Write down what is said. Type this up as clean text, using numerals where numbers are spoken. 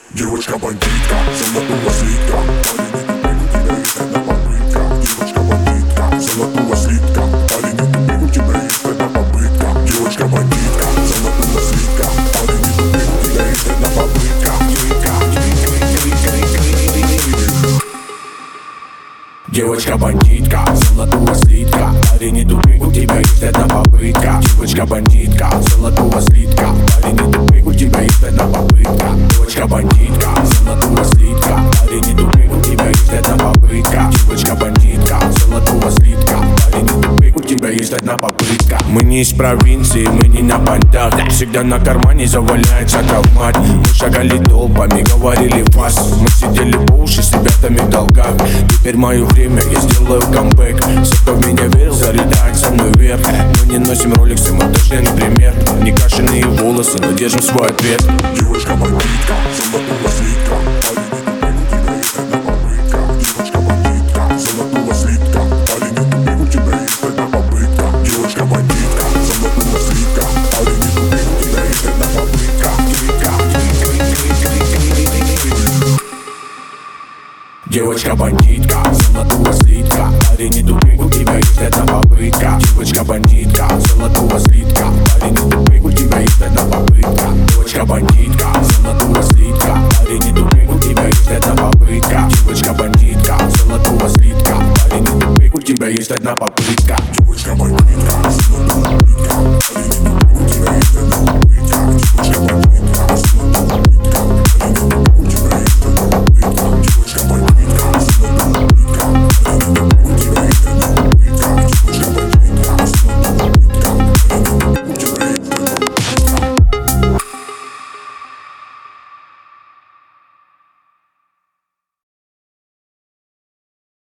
Девочка-бандитка, золотого слитка. Парень, не тупик, у тебя есть одна попытка. Девочка-бандитка, золотого слитка. Парень, не тупик, у тебя есть одна попытка. Девочка-бандитка, золотого слитка. Парень, не тупик, у тебя есть одна попытка. Девочка-бандитка, золотого слитка. Парень, не тупик, у тебя есть одна попытка. Девочка-бандитка, золотого слитка. Парень, не тупик, у тебя есть одна попытка. Девочка-бандитка, золотого слитка. Парень, не тупик, у тебя есть одна попытка. Девочка-бандитка, золотого слитка. Парень, не тупик, у тебя есть одна попытка. Мы не из провинции, мы не на понтах. Всегда на кармане заваляется травмат. Мы шагали толпами, говорили фас. Мы сидели по уши с ребятами в долгах. Теперь мое время, я сделаю камбэк. Все, кто в меня верил, залетает со мной вверх. Мы не носим роликсы, мы точно не пример. Не крашеные волосы, но держим свой ответ. Девочка-бандитка, золотого слитка. Парень, не тупик, у тебя есть одна попытка. Девочка-бандитка, золотого слитка. Парень, не тупик, у тебя есть одна попытка. Девочка-бандитка, золотого слитка. Парень, не тупик, у тебя есть одна попытка. Девочка-бандитка, золотого слитка. Парень, не тупик, у тебя есть одна попытка. Девочка-бандитка.